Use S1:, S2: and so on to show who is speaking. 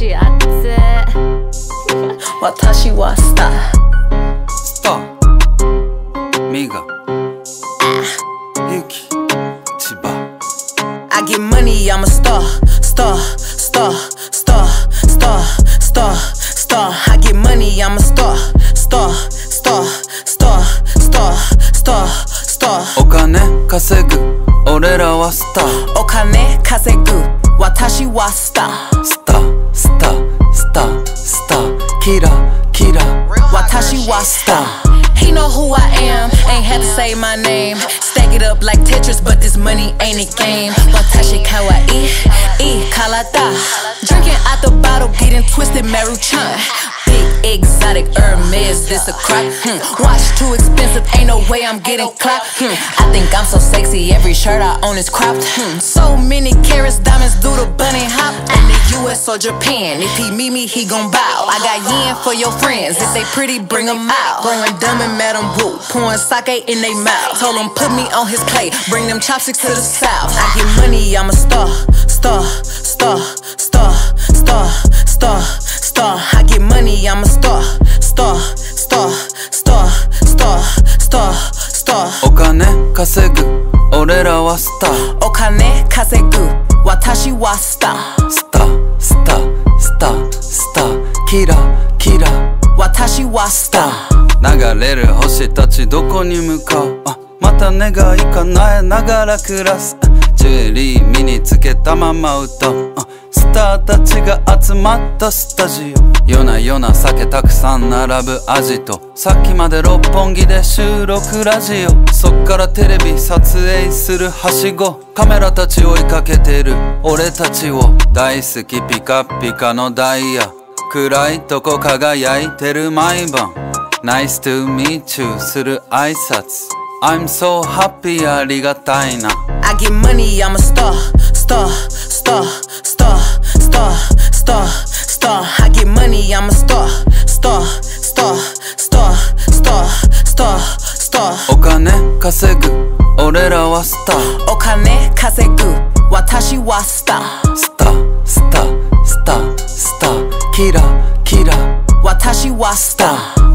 S1: しあって私はスター
S2: スターミガユキ千葉
S3: I get money, I'm a star, star, star, star, star, star, star. I get money, I'm a star, star, star, star, star, star, star.
S2: お金稼ぐ俺らはスター
S3: お金稼ぐ私はスター
S2: スタースタースタースターキラキラ
S3: 私はスター He know who I am, ain't had to say my name. Stack it up like Tetris, but this money ain't a game. Watashi kawaii, kalata. Drinking out the bottle, getting twisted, Maruchan. Big exotic Hermes, this a crop. Watch too expensive, ain't no way I'm getting clapped. I think I'm so sexy, every shirt I own is cropped. So many carats, diamonds do the bunny hop. In the US or Japan, if he meet me, he gon' bow. I got yen for your friends, if they pretty, bring them out. Growing dumb and Madam Wu, pouring sake in they mouth. Told him put me on his plate, bring them chopsticks to the south. I get money, I'm a star, star, star, star, star, star, star. I get money, I'm a star, star, star, star, star, star, star.
S2: お金稼ぐ俺らはスター
S3: お金稼ぐ私はスター
S2: スタースタースタースターキラキラ
S3: 私はスター
S2: 流れる星たちどこに向かうまた願い叶えながら暮らすジュエリー身につけたまま歌うスターたちが集まったスタジオ夜な夜な酒たくさん並ぶアジトさっきまで六本木で収録ラジオそっからテレビ撮影するはしごカメラたち追いかけてる俺たちを大好きピカピカのダイヤ暗いとこ輝いてる毎晩Nice to meet you する挨拶 I'm so happy ありがたいな
S3: I get money, I'm a star, star, star, star, star, star, star. I get money, I'm a star, star, star, star, star, star, star.
S2: お金稼ぐ俺らはスター
S3: お金稼ぐ私はスター
S2: スタースタースタースターキラキラ
S3: 私はスター